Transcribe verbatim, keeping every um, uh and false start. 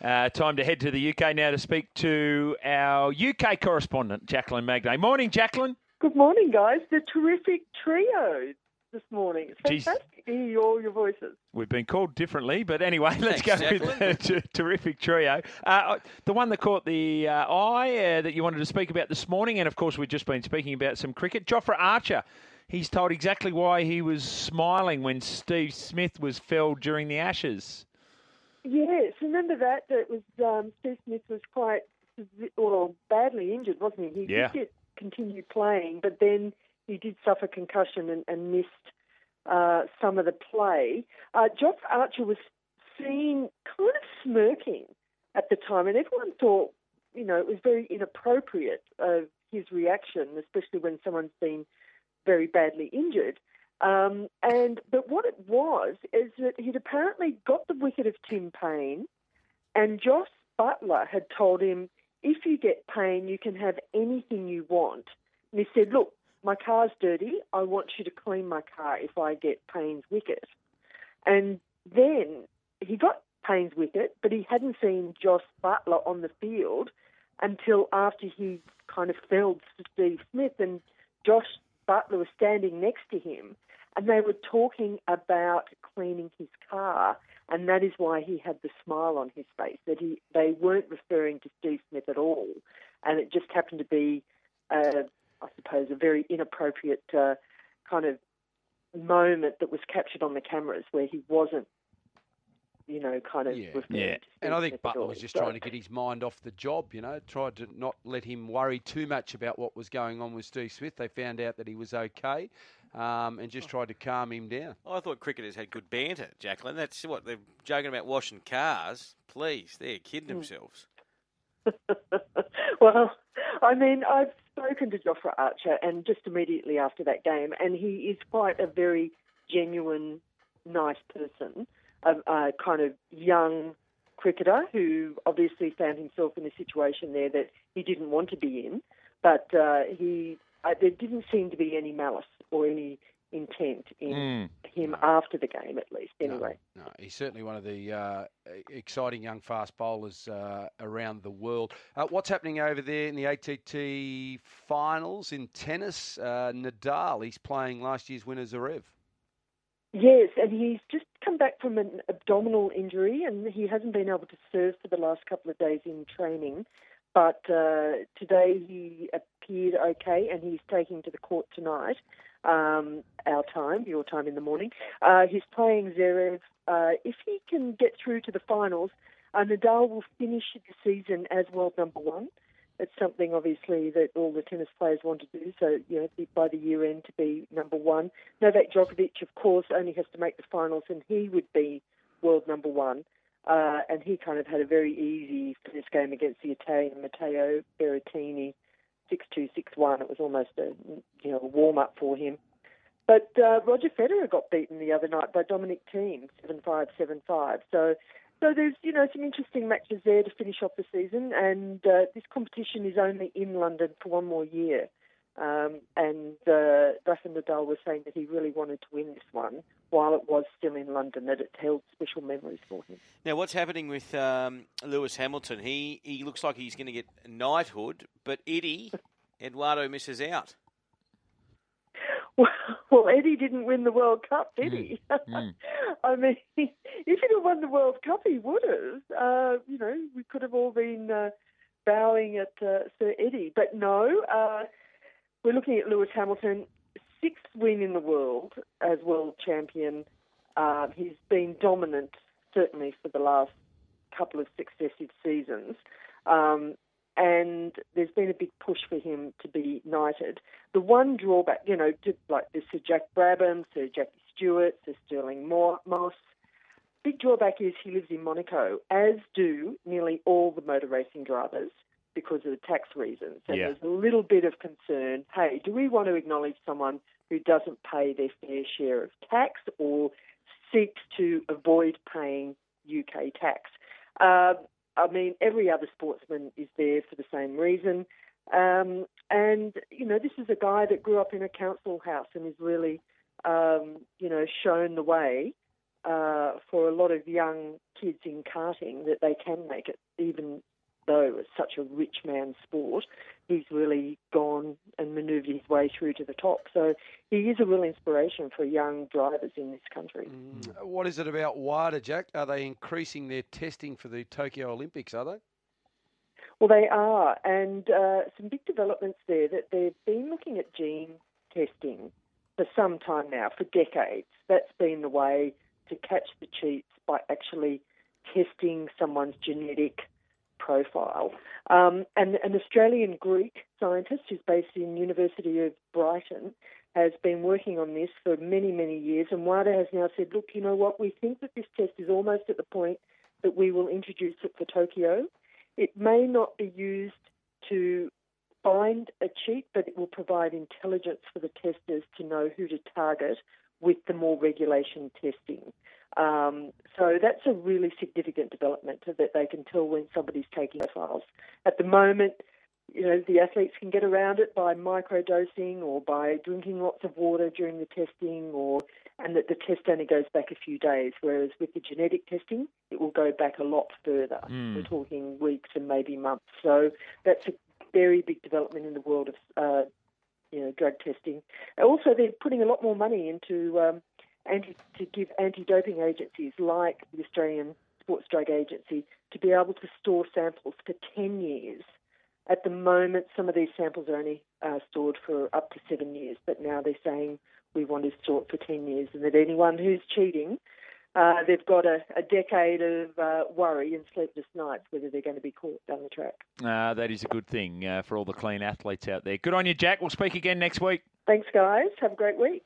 Uh, time to head to the U K now to speak to our U K correspondent, Jacqueline Magnay. Morning, Jacqueline. Good morning, guys. The terrific trio this morning. It's Jeez. fantastic to hear all your voices. We've been called differently, but anyway, let's Thanks, go with the t- terrific trio. Uh, the one that caught the uh, eye uh, that you wanted to speak about this morning, and of course we've just been speaking about some cricket, Jofra Archer. He's told exactly why he was smiling when Steve Smith was felled during the Ashes. Yes, remember that? That was um, Steve Smith was quite well badly injured, wasn't he? He Yeah. did continue playing, but then he did suffer concussion and, and missed uh, some of the play. Uh, Joff Archer was seen kind of smirking at the time, and everyone thought, you know, it was very inappropriate of his reaction, especially when someone's been very badly injured. Um, and but what it was is that he'd apparently got the wicket of Tim Paine, and Joss Butler had told him, if you get Paine, you can have anything you want. And he said, look, my car's dirty. I want you to clean my car if I get Paine's wicket. And then he got Paine's wicket, but he hadn't seen Joss Butler on the field until after he kind of felled Steve Smith, and Josh Butler was standing next to him, and they were talking about cleaning his car, and that is why he had the smile on his face, that he they weren't referring to Steve Smith at all, and it just happened to be, uh, I suppose, a very inappropriate uh, kind of moment that was captured on the cameras where he wasn't, you know, kind of Yeah. referring Yeah. to Steve And I think Smith at Butler all. was just So- trying to get his mind off the job, you know, tried to not let him worry too much about what was going on with Steve Smith. They found out that he was okay um, and just tried to calm him down. I thought cricketers had good banter, Jacqueline. That's what they're joking about washing cars. Please, they're kidding themselves. Well, I mean, I've spoken to Jofra Archer, and just immediately after that game, and he is quite a very genuine, nice person, a, a kind of young cricketer who obviously found himself in a situation there that he didn't want to be in, but uh, he uh, there didn't seem to be any malice or any intent in Mm. him after the game, at least, anyway. No, no, he's certainly one of the uh, exciting young fast bowlers uh, around the world. Uh, what's happening over there in the A T T finals in tennis? Uh, Nadal, he's playing last year's winner Zverev. Yes, and he's just come back from an abdominal injury, and he hasn't been able to serve for the last couple of days in training. But uh, today he appeared okay, and he's taking to the court tonight, um, our time, your time in the morning. Uh, he's playing Zverev. Uh, if he can get through to the finals, uh, Nadal will finish the season as world number one. It's something, obviously, that all the tennis players want to do, so, you know, by the year end to be number one. Novak Djokovic, of course, only has to make the finals, and he would be world number one. Uh, and he kind of had a very easy first game against the Italian Matteo Berrettini, six two, six one. It was almost a, you know, a warm-up for him. But uh, Roger Federer got beaten the other night by Dominic Thiem, seven five, seven five. So... So there's, you know, some interesting matches there to finish off the season, and uh, this competition is only in London for one more year. Um, and uh, Rafa Nadal was saying that he really wanted to win this one while it was still in London, that it held special memories for him. Now, what's happening with um, Lewis Hamilton? He he looks like he's going to get knighthood, but Eddie, Eduardo misses out. Well, well, Eddie didn't win the World Cup, did he? Mm. I mean, if he'd have won the World Cup, he would have. Uh, you know, we could have all been uh, bowing at uh, Sir Eddie. But no, uh, we're looking at Lewis Hamilton, sixth win in the world as world champion. Uh, he's been dominant, certainly, for the last couple of successive seasons. Um, and there's been a big push for him to be knighted. The one drawback, you know, to, like there's Sir Jack Brabham, Sir Jackie Stewart, Sir Sterling Moss. Big drawback is he lives in Monaco, as do nearly all the motor racing drivers because of the tax reasons. And Yeah. there's a little bit of concern, hey, do we want to acknowledge someone who doesn't pay their fair share of tax or seeks to avoid paying U K tax? Uh, I mean, every other sportsman is there for the same reason. Um, and, you know, this is a guy that grew up in a council house and is really, um, you know, shown the way uh, for a lot of young kids in karting that they can make it, even though it's such a rich man's sport. He's really gone and manoeuvred his way through to the top. So he is a real inspiration for young drivers in this country. Mm. What is it about WADA, Jack? Are they increasing their testing for the Tokyo Olympics, are they? Well, they are, and uh, some big developments there that they've been looking at gene testing for some time now, for decades. That's been the way to catch the cheats, by actually testing someone's genetic profile. Um, and an Australian Greek scientist who's based in University of Brighton has been working on this for many, many years, and WADA has now said, look, you know what, we think that this test is almost at the point that we will introduce it for Tokyo. It may not be used to find a cheat, but it will provide intelligence for the testers to know who to target with the more regulation testing. Um, so that's a really significant development, that they can tell when somebody's taking profiles. At the moment, you know, the athletes can get around it by microdosing or by drinking lots of water during the testing, or and that the test only goes back a few days, whereas with the genetic testing, it will go back a lot further. Mm. We're talking weeks and maybe months. So that's a very big development in the world of, uh, you know, drug testing. Also, they're putting a lot more money into um, anti to give anti-doping agencies like the Australian Sports Drug Agency to be able to store samples for ten years. At the moment, some of these samples are only uh, stored for up to seven years, but now they're saying we want to store it for ten years, and that anyone who's cheating, uh, they've got a, a decade of uh, worry and sleepless nights whether they're going to be caught down the track. Uh, that is a good thing uh, for all the clean athletes out there. Good on you, Jack. We'll speak again next week. Thanks, guys. Have a great week.